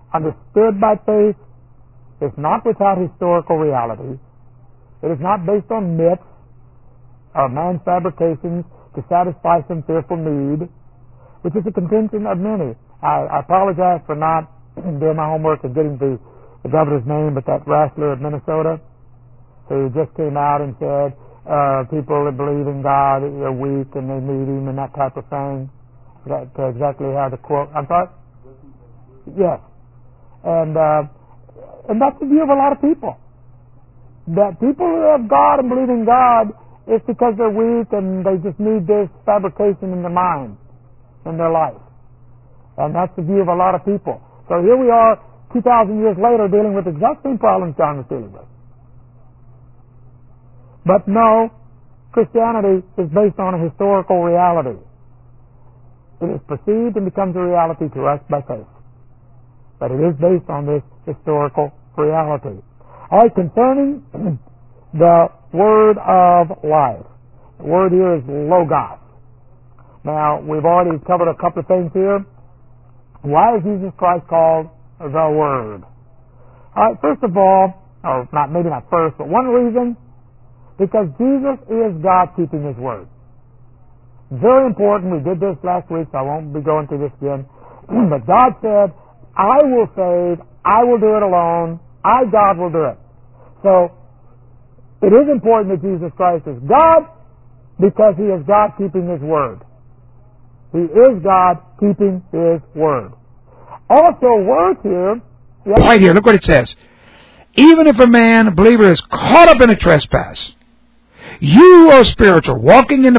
understood by faith. It's not without historical reality. It is not based on myths or man's fabrications to satisfy some fearful need, which is the contention of many. I apologize for not doing my homework and getting the governor's name, but that wrestler of Minnesota who just came out and said people that believe in God are weak and they need Him and that type of thing. That's exactly how the quote. I'm sorry. Yes, and that's the view of a lot of people. That people who have God and believe in God, it's because they're weak and they just need this fabrication in their mind, in their life. And that's the view of a lot of people. So here we are, 2,000 years later, dealing with the exact same problems John was dealing with. But no, Christianity is based on a historical reality. It is perceived and becomes a reality to us by faith. But it is based on this historical reality. All right, concerning the word of life. The word here is logos. Now, we've already covered a couple of things here. Why is Jesus Christ called the Word? All right, first of all, or maybe not first, but one reason, because Jesus is God keeping His Word. Very important. We did this last week, so I won't be going through this again. But God said, I will save, I will do it alone, I, God, will do it. So, it is important that Jesus Christ is God because He is God keeping His Word. He is God keeping His Word. Also, words here... Right here, look what it says. Even if a man, a believer, is caught up in a trespass, you who are spiritual, walking in the